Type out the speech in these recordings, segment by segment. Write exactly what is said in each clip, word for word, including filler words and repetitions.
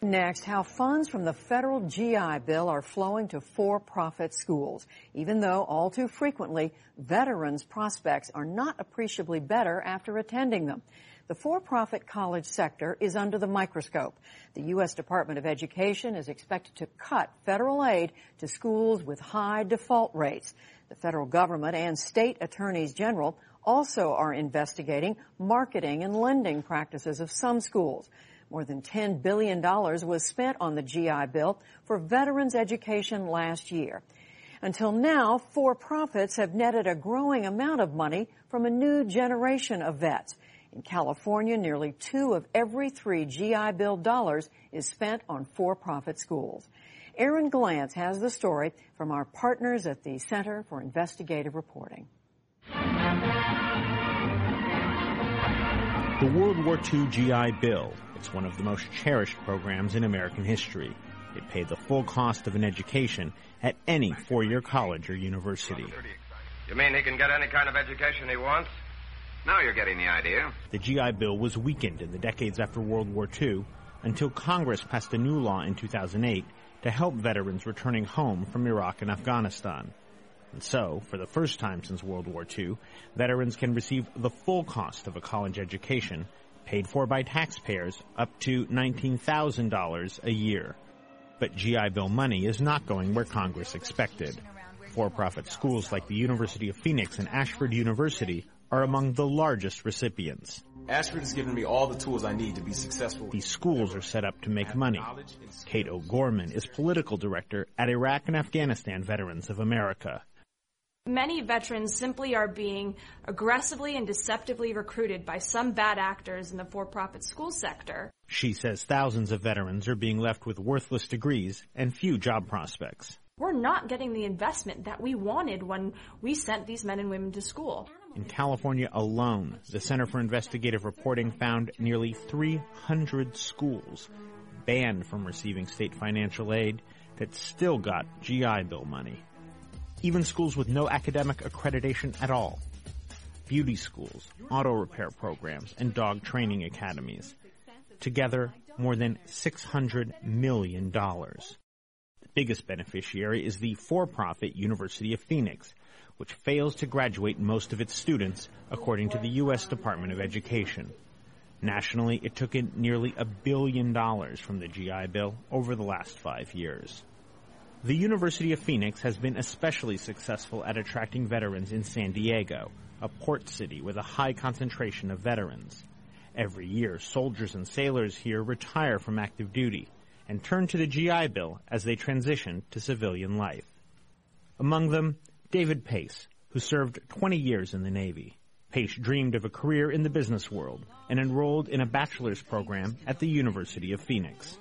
Next, how funds from the federal G I Bill are flowing to for-profit schools, even though all too frequently veterans' prospects are not appreciably better after attending them. The for-profit college sector is under the microscope. The U S Department of Education is expected to cut federal aid to schools with high default rates. The federal government and state attorneys general also are investigating marketing and lending practices of some schools. More than ten billion dollars was spent on the G I Bill for veterans' education last year. Until now, for-profits have netted a growing amount of money from a new generation of vets. In California, nearly two of every three G I Bill dollars is spent on for-profit schools. Aaron Glantz has the story from our partners at the Center for Investigative Reporting. The World War Two G I Bill. It's one of the most cherished programs in American history. It paid the full cost of an education at any four-year college or university. You mean he can get any kind of education he wants? Now you're getting the idea. The G I Bill was weakened in the decades after World War Two until Congress passed a new law in two thousand eight to help veterans returning home from Iraq and Afghanistan. And so, for the first time since World War Two, veterans can receive the full cost of a college education, paid for by taxpayers, up to nineteen thousand dollars a year. But G I Bill money is not going where Congress expected. For-profit schools like the University of Phoenix and Ashford University are among the largest recipients. Ashford has given me all the tools I need to be successful. These schools are set up to make money. Kate O'Gorman is political director at Iraq and Afghanistan Veterans of America. Many veterans simply are being aggressively and deceptively recruited by some bad actors in the for-profit school sector. She says thousands of veterans are being left with worthless degrees and few job prospects. We're not getting the investment that we wanted when we sent these men and women to school. In California alone, the Center for Investigative Reporting found nearly three hundred schools banned from receiving state financial aid that still got G I Bill money. Even schools with no academic accreditation at all. Beauty schools, auto repair programs, and dog training academies. Together, more than six hundred million dollars. The biggest beneficiary is the for-profit University of Phoenix, which fails to graduate most of its students, according to the U S Department of Education. Nationally, it took in nearly a billion dollars from the G I Bill over the last five years. The University of Phoenix has been especially successful at attracting veterans in San Diego, a port city with a high concentration of veterans. Every year, soldiers and sailors here retire from active duty and turn to the G I Bill as they transition to civilian life. Among them, David Pace, who served twenty years in the Navy. Pace dreamed of a career in the business world and enrolled in a bachelor's program at the University of Phoenix.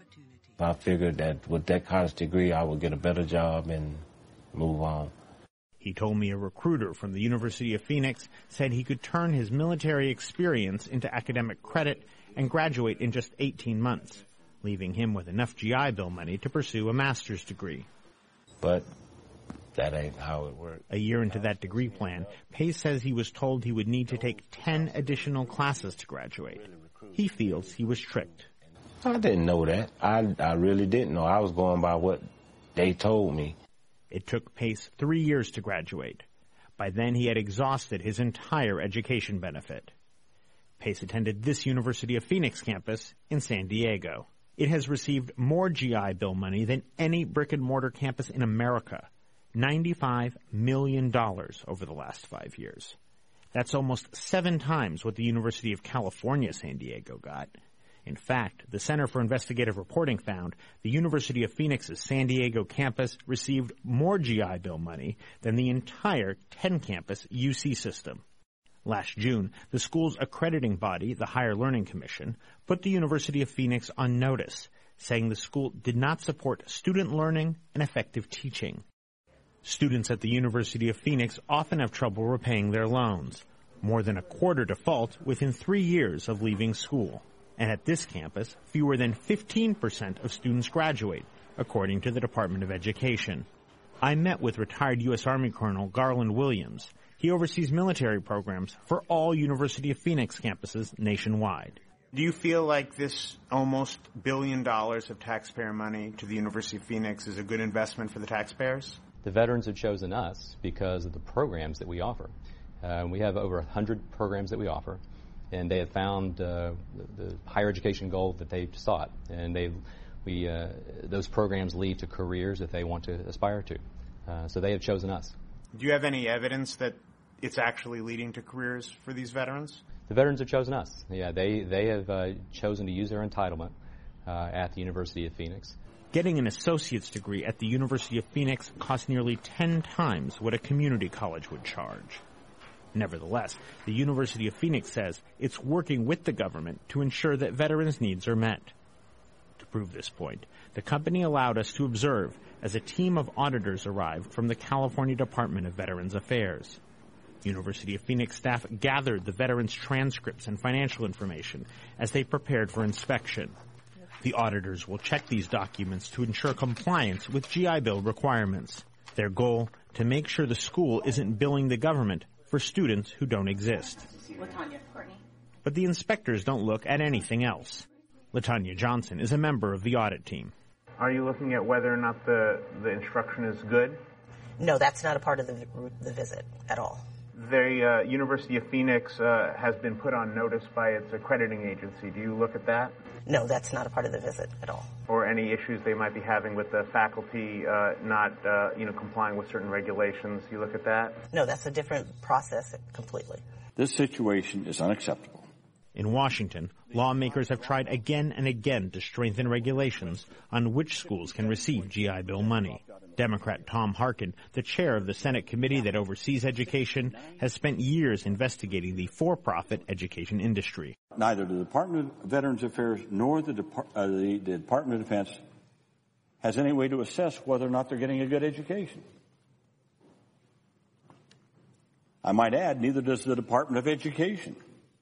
I figured that with that college degree, I would get a better job and move on. He told me a recruiter from the University of Phoenix said he could turn his military experience into academic credit and graduate in just eighteen months, leaving him with enough G I Bill money to pursue a master's degree. But that ain't how it works. A year into that degree plan, Pace says he was told he would need to take ten additional classes to graduate. He feels he was tricked. I didn't know that. I, I really didn't know. I was going by what they told me. It took Pace three years to graduate. By then, he had exhausted his entire education benefit. Pace attended this University of Phoenix campus in San Diego. It has received more G I Bill money than any brick-and-mortar campus in America, ninety-five million dollars over the last five years. That's almost seven times what the University of California, San Diego got. In fact, the Center for Investigative Reporting found the University of Phoenix's San Diego campus received more G I Bill money than the entire ten-campus U C system. Last June, the school's accrediting body, the Higher Learning Commission, put the University of Phoenix on notice, saying the school did not support student learning and effective teaching. Students at the University of Phoenix often have trouble repaying their loans, more than a quarter default within three years of leaving school. And at this campus, fewer than fifteen percent of students graduate, according to the Department of Education. I met with retired U S Army Colonel Garland Williams. He oversees military programs for all University of Phoenix campuses nationwide. Do you feel like this almost billion dollars of taxpayer money to the University of Phoenix is a good investment for the taxpayers? The veterans have chosen us because of the programs that we offer. Uh, we have over one hundred programs that we offer, and they have found uh, the, the higher education goal that they sought, and they, we, uh, those programs lead to careers that they want to aspire to. Uh, so they have chosen us. Do you have any evidence that it's actually leading to careers for these veterans? The veterans have chosen us. Yeah, they, they have uh, chosen to use their entitlement uh, at the University of Phoenix. Getting an associate's degree at the University of Phoenix costs nearly ten times what a community college would charge. Nevertheless, the University of Phoenix says it's working with the government to ensure that veterans' needs are met. To prove this point, the company allowed us to observe as a team of auditors arrived from the California Department of Veterans Affairs. University of Phoenix staff gathered the veterans' transcripts and financial information as they prepared for inspection. The auditors will check these documents to ensure compliance with G I Bill requirements. Their goal, to make sure the school isn't billing the government for students who don't exist. LaTanya, Courtney. But the inspectors don't look at anything else. LaTanya Johnson is a member of the audit team. Are you looking at whether or not the, the instruction is good? No, that's not a part of the, the visit at all. The uh, University of Phoenix uh, has been put on notice by its accrediting agency. Do you look at that? No, that's not a part of the visit at all. Or any issues they might be having with the faculty uh, not, uh, you know, complying with certain regulations. You look at that? No, that's a different process completely. This situation is unacceptable. In Washington, lawmakers have tried again and again to strengthen regulations on which schools can receive G I Bill money. Democrat Tom Harkin, the chair of the Senate committee that oversees education, has spent years investigating the for-profit education industry. Neither the Department of Veterans Affairs nor the, Depart- uh, the, the Department of Defense has any way to assess whether or not they're getting a good education. I might add, neither does the Department of Education,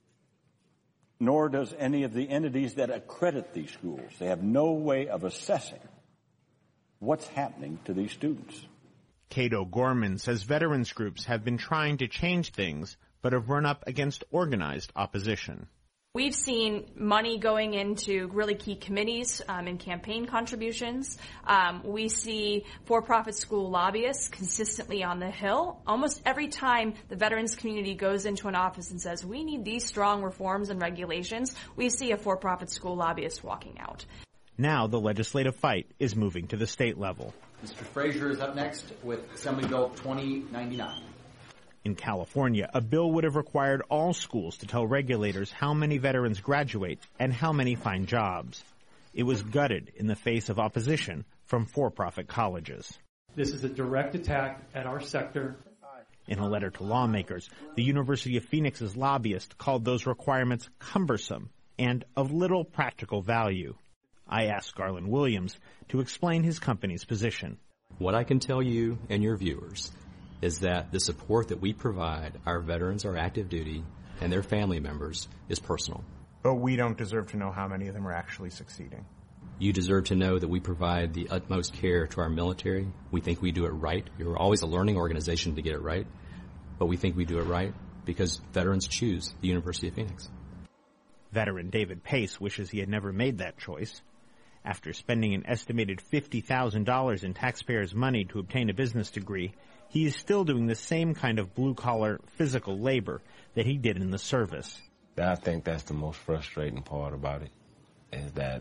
nor does any of the entities that accredit these schools. They have no way of assessing what's happening to these students. Cato Gorman says veterans groups have been trying to change things, but have run up against organized opposition. We've seen money going into really key committees um, and campaign contributions. Um, we see for-profit school lobbyists consistently on the Hill. Almost every time the veterans community goes into an office and says, we need these strong reforms and regulations, we see a for-profit school lobbyist walking out. Now the legislative fight is moving to the state level. Mister Frazier is up next with Assembly Bill twenty ninety-nine. In California, a bill would have required all schools to tell regulators how many veterans graduate and how many find jobs. It was gutted in the face of opposition from for-profit colleges. This is a direct attack at our sector. In a letter to lawmakers, the University of Phoenix's lobbyist called those requirements cumbersome and of little practical value. I asked Garland Williams to explain his company's position. What I can tell you and your viewers is that the support that we provide our veterans, our active duty, and their family members is personal. But we don't deserve to know how many of them are actually succeeding. You deserve to know that we provide the utmost care to our military. We think we do it right. We're always a learning organization to get it right, but we think we do it right because veterans choose the University of Phoenix. Veteran David Pace wishes he had never made that choice. After spending an estimated fifty thousand dollars in taxpayers' money to obtain a business degree, he is still doing the same kind of blue-collar, physical labor that he did in the service. I think that's the most frustrating part about it, is that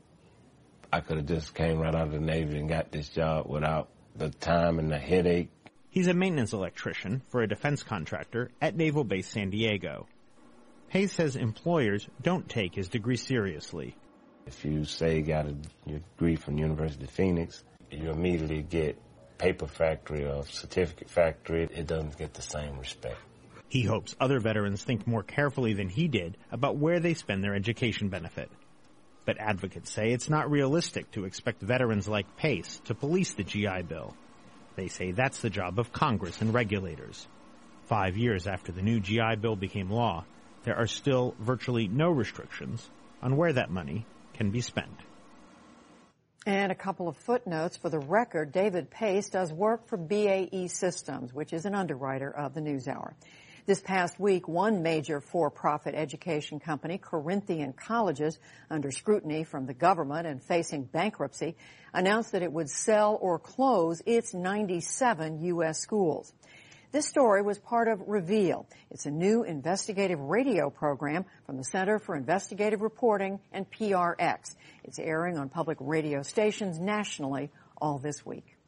I could have just came right out of the Navy and got this job without the time and the headache. He's a maintenance electrician for a defense contractor at Naval Base San Diego. Pace says employers don't take his degree seriously. If you say you got a your degree from University of Phoenix, you immediately get paper factory or certificate factory. It doesn't get the same respect. He hopes other veterans think more carefully than he did about where they spend their education benefit. But advocates say it's not realistic to expect veterans like Pace to police the G I Bill. They say that's the job of Congress and regulators. Five years after the new G I Bill became law, there are still virtually no restrictions on where that money can be spent. And a couple of footnotes for the record. David Pace does work for B A E Systems, which is an underwriter of the NewsHour. This past week, one major for-profit education company, Corinthian Colleges, under scrutiny from the government and facing bankruptcy, announced that it would sell or close its ninety-seven U S schools. This story was part of Reveal. It's a new investigative radio program from the Center for Investigative Reporting and P R X. It's airing on public radio stations nationally all this week.